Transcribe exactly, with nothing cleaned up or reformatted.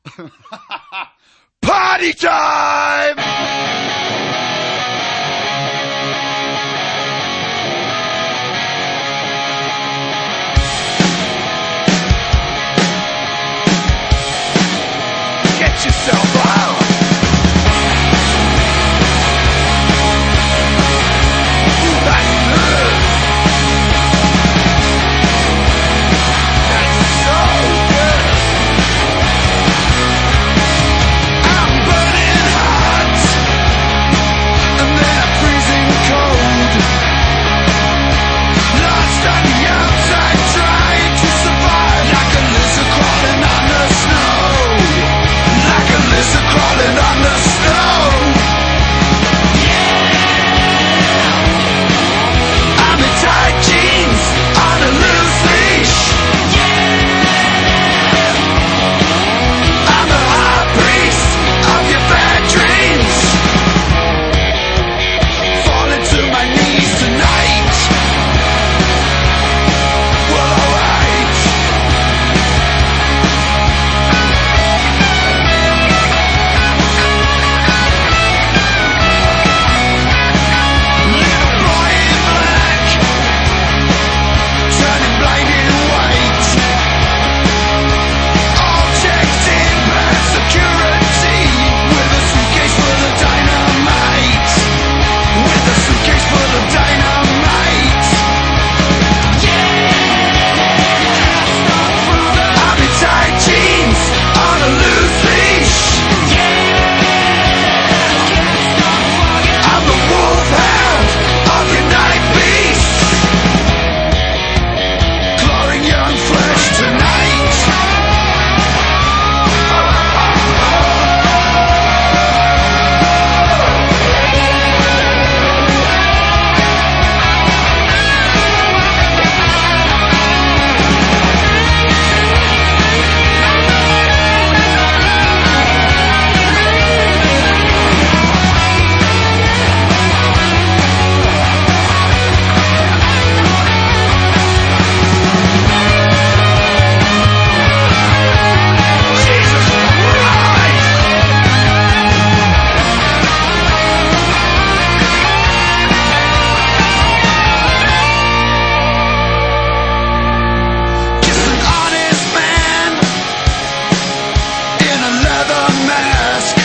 Party time! Get yourself out! That's good! That's so good! I'm burning hot, and then I'm freezing cold. Lost on the outside, trying to survive like a lizard crawling on the snow. Like a lizard crawling on the snow. Yeah! I'm in tight jeans on a loose leash. Yeah! I'm a high priest of your bad dreams. Falling to my knees tonight. Well, alright. Little boy in black, turning blinding white. All checked in past security, with a suitcase full of dynamite. With a suitcase full of dynamite. Yeah! I'm in tight jeans on a loose leash. I'm the wolfhound of your night beast, clawing young flesh tonight. Jesus Christ! Just an honest man in a leather mask.